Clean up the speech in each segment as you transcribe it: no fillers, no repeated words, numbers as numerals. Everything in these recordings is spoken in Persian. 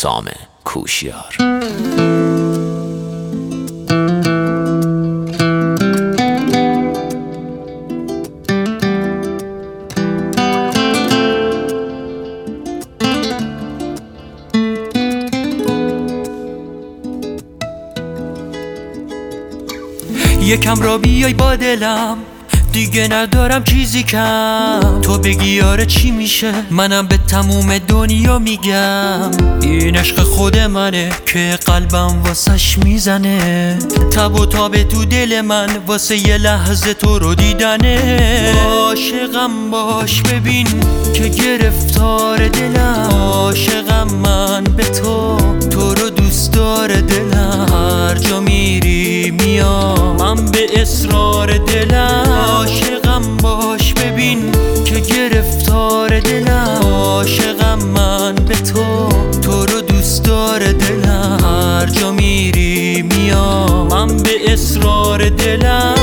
سام کوشیار. یکم را بیای با دلم، دیگه ندارم چیزی کم. تو بگی آره چی میشه، منم به تموم دنیا میگم. این عشق خود منه که قلبم واسش میزنه، تب و تاب تو دل من واسه یه لحظه تو رو دیدنه. عاشقم باش ببین که گرفتار دلم، عاشقم من به تو، تو رو دوست داره دلم. هر جا میری میام من به اصرار دلم. عاشقم باش ببین که گرفتار دلم، عاشقم من به تو، تو رو دوست داره دلم. هر جا میری میام من به اصرار دلم.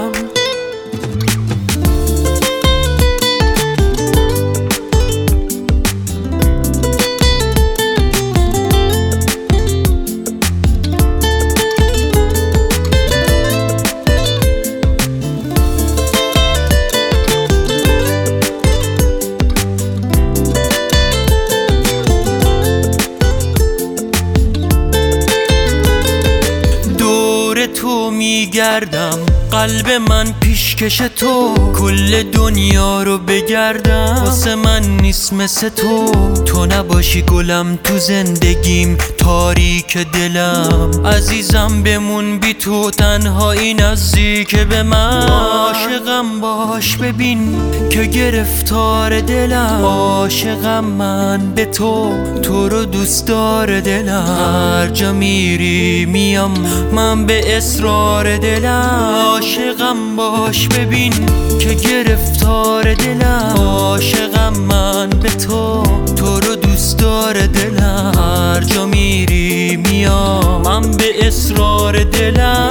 تو میگردم، قلب من پیشکش تو، کل دنیا رو بگردم. واسه من نیست مثل تو، تو نباشی گلم تو زندگیم، تاریک دلم. عزیزم بمون بی تو، تنهایی نزدیک به من. عاشقم باش ببین که گرفتار دلم، عاشقم من به تو، تو رو دوست داره دلم. هر جا میری میام من به اصرار دلم. عاشقم باش ببین که گرفتار دلم، عاشقم من به تو، تو رو دوست داره دلم. هر جا میری میام من به اصرار دلم.